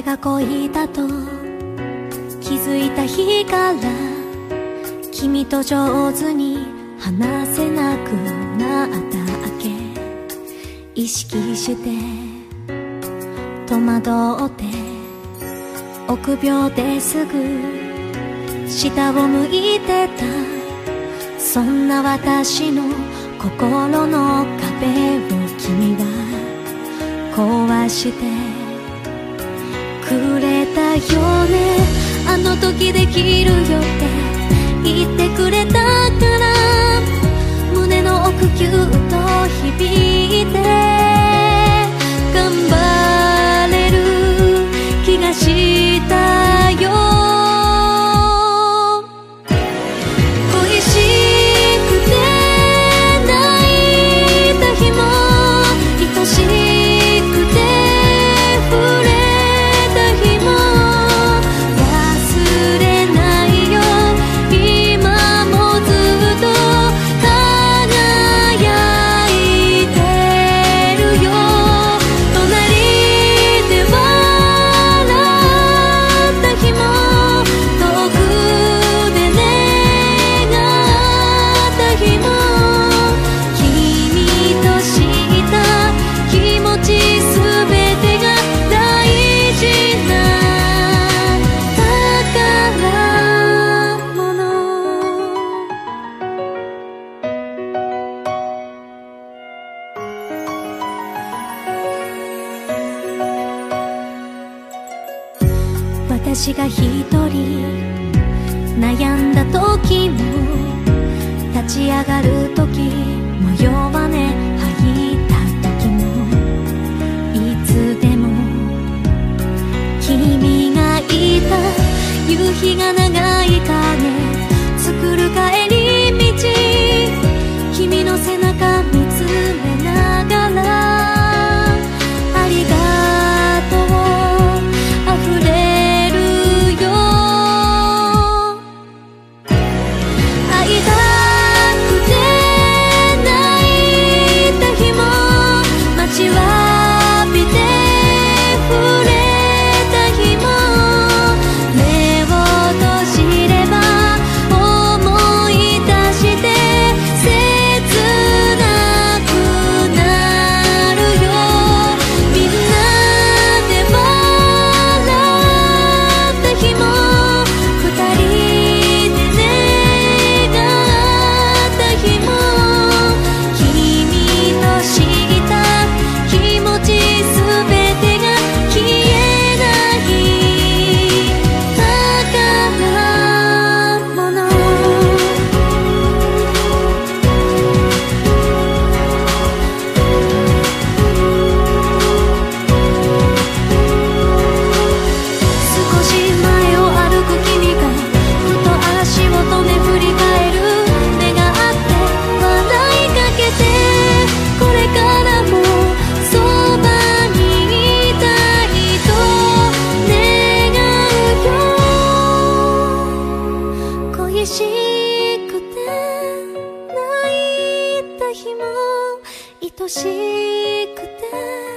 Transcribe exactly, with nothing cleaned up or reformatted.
が恋だと気づいた日から君と上手に話せなくなったわけ。意識して戸惑って臆病ですぐ下を向いてた。そんな私の心の壁を君は壊してくれたよね。あの時できるよって言ってくれたから胸の奥キュッと響いて頑張れる気がしたよ。恋しくて泣いた日も愛しくて触れた日も忘れないよ。今もずっと輝いてるよ。隣で笑った日も遠くで願った日も君とした気持ちすべてが大事な宝物。私が一人悩んだ時も立ち上がる時も弱音吐いた時もいつでも君がいた。夕日が長い影作る帰り道君の背中見つめながらありがとう溢れるよ。会いたくて泣いた日も待ちわびて触れた日も目を閉じれば思い出して切なくなるよ。みんなで笑った日も二人で願った日も君とした気持ちすべてが消えない宝物。少し前を歩く君がふと足を止め振り返る。目が合って笑いかけてこれからもそばにいたいと願うよ。恋しくて泣いた日も愛しくて